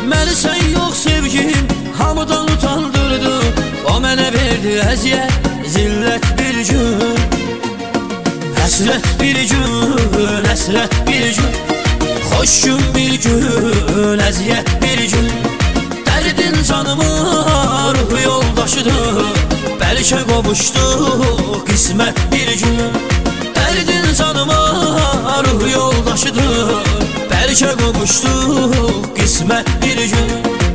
Məni sən yox sevgim hamıdan utandırdı. O mənə verdi əziyyət, zillət bir gün. Həsrət bir gün, həsrət bir gün. Xoş gün bir gün, əziyyət bir gün. Dərdin canıma ruh yoldaşıdır. Bəlkə qovuşduq qismət bir gün. Dərdin canıma ruh yoldaşıdır. Bəlkə qovuşduq qismət bir gün.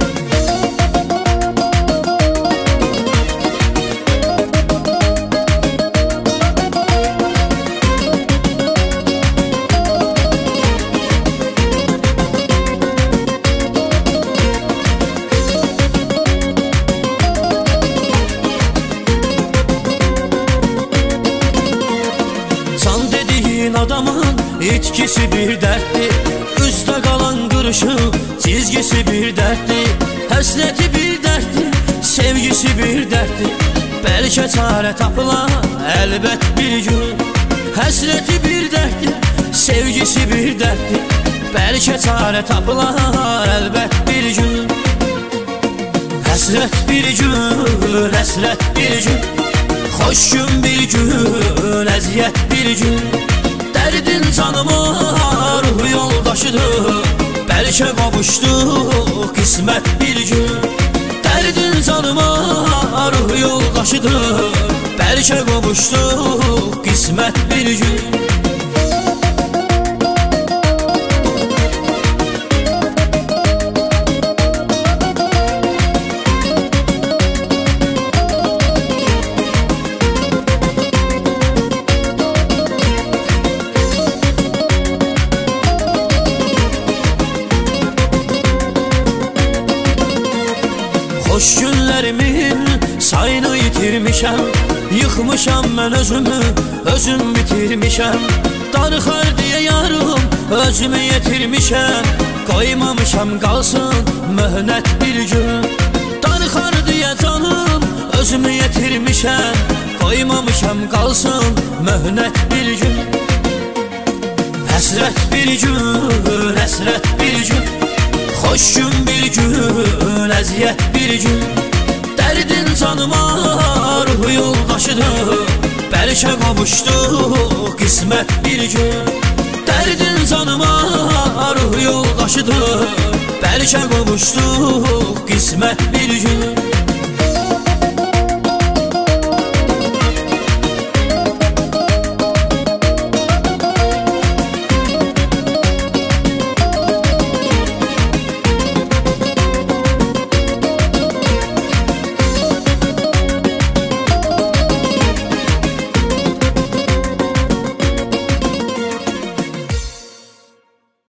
Adamın itkisi bir dərtdir. Üzdə qalan qırışıq çizgisi bir dərtdir. Həsrəti bir dərtdir, sevgisi bir dərtdir. Bəlkə çarə tapılar əlbət bir gün. Həsrəti bir dərtdir, sevgisi bir dərtdir. Bəlkə çarə tapılar əlbət bir gün. Həsrət bir gün, həsrət bir gün. Xoş gün bir gün, əziyyət bir gün. Dərdin canıma ruh yoldaşıdır. Bəlkə qovuşduq qismət bir gün. Dərdin canıma ruh yoldaşıdır. Bəlkə qovuşduq qismət bir gün. Xoş günlərimin sayını yitirmişəm. Yıxmışam mən özümü, özüm bitirmişəm. Darıxar deyə yarım özümü yetirmişəm. Qoymamışam qalsın möhnət bir gün. Darıxar deyə canım özümü yetirmişəm. Qoymamışam qalsın möhnət bir gün. Həsrət bir gün, həsrət bir gün. Xoş gün bir gün, əziyyət bir gün. Dərdin canıma ruh yoldaşıdır. Bəlkə qovuşduq qismət bir gün. Dərdin canıma ruh yoldaşıdır. Bəlkə qovuşduq qismət bir gün.